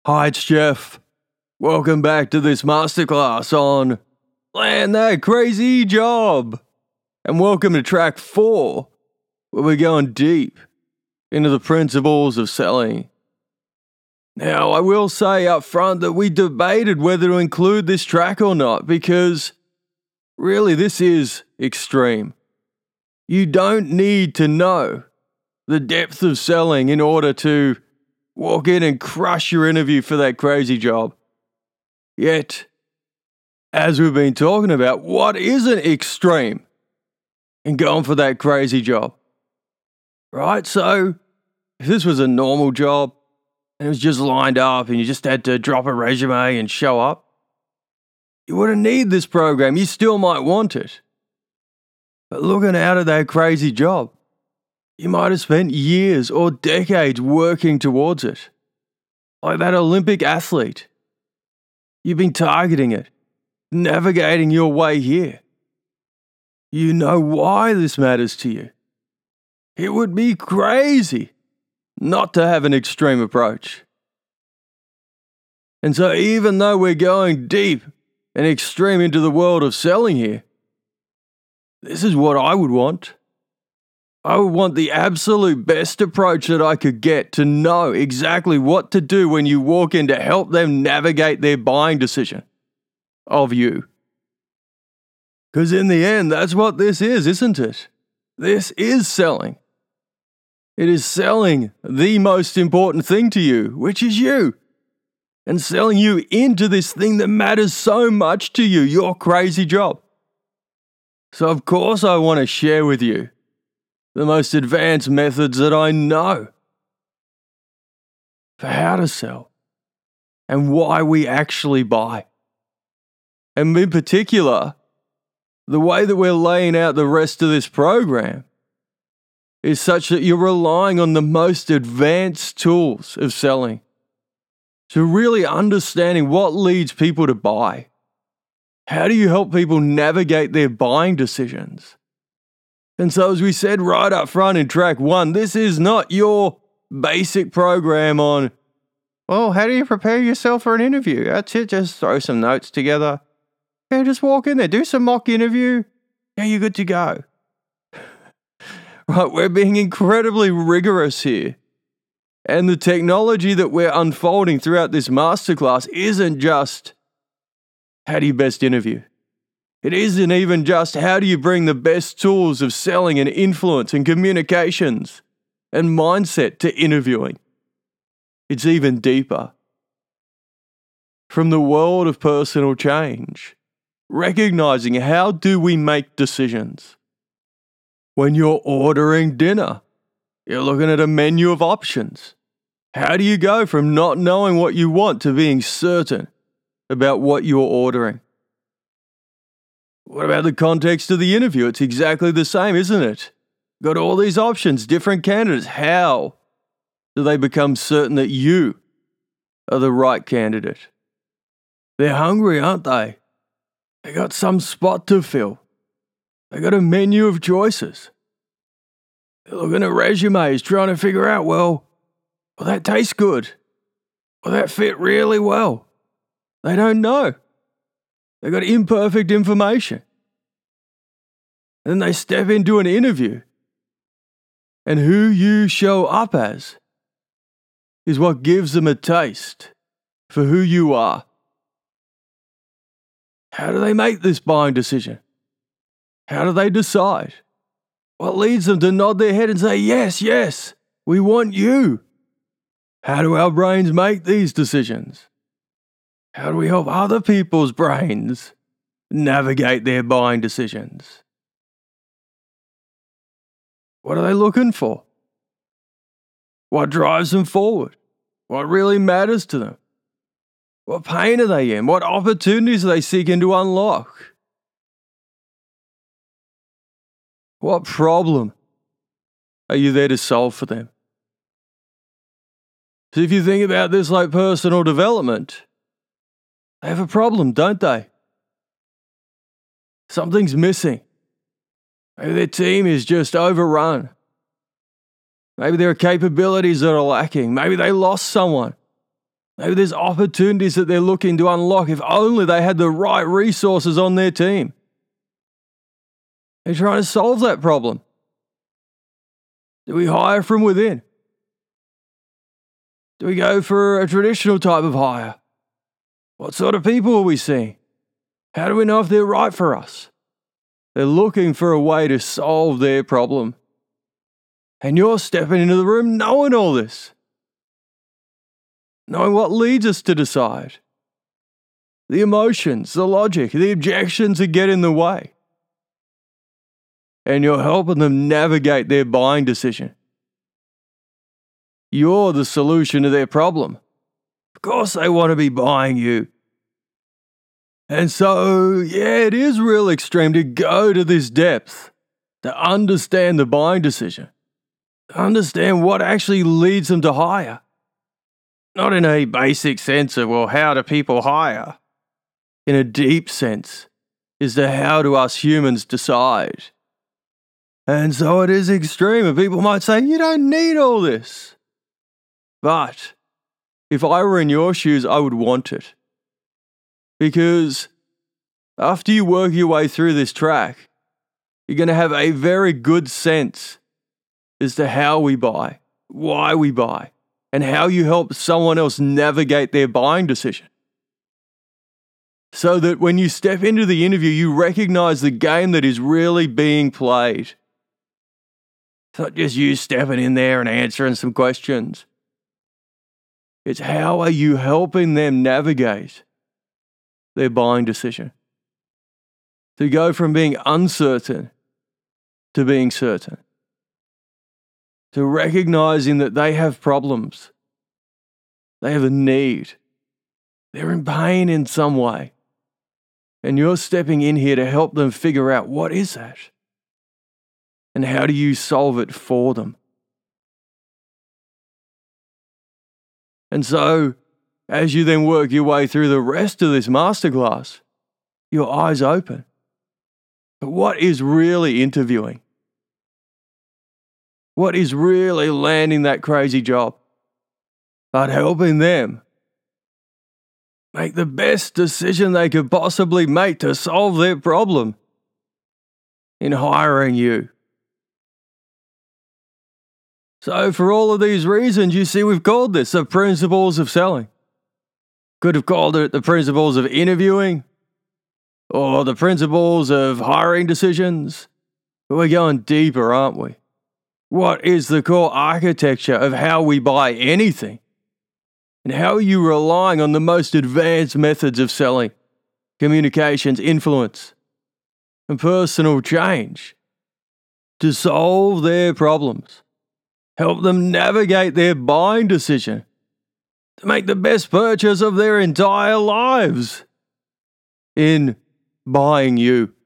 Hi, it's Jeff. Welcome back to this masterclass on Land That Crazy Job. And welcome to track 4, where we're going deep into the principles of selling. Now, I will say up front that we debated whether to include this track or not because really this is extreme. You don't need to know the depth of selling in order to walk in and crush your interview for that crazy job. Yet, as we've been talking about, what isn't extreme in going for that crazy job? Right? So, if this was a normal job and it was just lined up and you just had to drop a resume and show up, you wouldn't need this program. You still might want it. But looking out at that crazy job, you might have spent years or decades working towards it. Like that Olympic athlete. You've been targeting it, navigating your way here. You know why this matters to you. It would be crazy not to have an extreme approach. And so even though we're going deep and extreme into the world of selling here, this is what I would want. I would want the absolute best approach that I could get to know exactly what to do when you walk in to help them navigate their buying decision of you. Because in the end, that's what this is, isn't it? This is selling. It is selling the most important thing to you, which is you. And selling you into this thing that matters so much to you, your crazy job. So of course I want to share with you the most advanced methods that I know for how to sell and why we actually buy. And in particular, the way that we're laying out the rest of this program is such that you're relying on the most advanced tools of selling to really understanding what leads people to buy. How do you help people navigate their buying decisions? And so as we said right up front in track 1, this is not your basic program on, well, how do you prepare yourself for an interview? That's it, just throw some notes together. Yeah, just walk in there, do some mock interview. Yeah, you're good to go. Right, we're being incredibly rigorous here. And the technology that we're unfolding throughout this masterclass isn't just, how do you best interview? It isn't even just how do you bring the best tools of selling and influence and communications and mindset to interviewing. It's even deeper. From the world of personal change, recognizing how do we make decisions. When you're ordering dinner, you're looking at a menu of options. How do you go from not knowing what you want to being certain about what you're ordering? What about the context of the interview? It's exactly the same, isn't it? Got all these options, different candidates. How do they become certain that you are the right candidate? They're hungry, aren't they? They got some spot to fill. They got a menu of choices. They're looking at resumes, trying to figure out, well, that tastes good. Well, that fit really well. They don't know. They got imperfect information. Then they step into an interview. And who you show up as is what gives them a taste for who you are. How do they make this buying decision? How do they decide? What leads them to nod their head and say, yes, yes, we want you? How do our brains make these decisions? How do we help other people's brains navigate their buying decisions? What are they looking for? What drives them forward? What really matters to them? What pain are they in? What opportunities are they seeking to unlock? What problem are you there to solve for them? So if you think about this like personal development, they have a problem, don't they? Something's missing. Maybe their team is just overrun. Maybe there are capabilities that are lacking. Maybe they lost someone. Maybe there's opportunities that they're looking to unlock if only they had the right resources on their team. They're trying to solve that problem. Do we hire from within? Do we go for a traditional type of hire? What sort of people are we seeing? How do we know if they're right for us? They're looking for a way to solve their problem. And you're stepping into the room knowing all this. Knowing what leads us to decide. The emotions, the logic, the objections that get in the way. And you're helping them navigate their buying decision. You're the solution to their problem. Of course they want to be buying you. And so, yeah, it is real extreme to go to this depth, to understand the buying decision, to understand what actually leads them to hire. Not in a basic sense of, well, how do people hire? In a deep sense, is to how do us humans decide? And so it is extreme, and people might say, you don't need all this. But if I were in your shoes, I would want it. Because after you work your way through this track, you're going to have a very good sense as to how we buy, why we buy, and how you help someone else navigate their buying decision. So that when you step into the interview, you recognize the game that is really being played. It's not just you stepping in there and answering some questions. It's how are you helping them navigate their buying decision. To go from being uncertain to being certain. To recognizing that they have problems. They have a need. They're in pain in some way. And you're stepping in here to help them figure out what is that? And how do you solve it for them? And so, as you then work your way through the rest of this masterclass, your eyes open. But what is really interviewing? What is really landing that crazy job? But helping them make the best decision they could possibly make to solve their problem in hiring you. So for all of these reasons, you see we've called this the principles of selling. Could have called it the principles of interviewing or the principles of hiring decisions. But we're going deeper, aren't we? What is the core architecture of how we buy anything? And how are you relying on the most advanced methods of selling, communications, influence, and personal change to solve their problems? Help them navigate their buying decision to make the best purchase of their entire lives in buying you.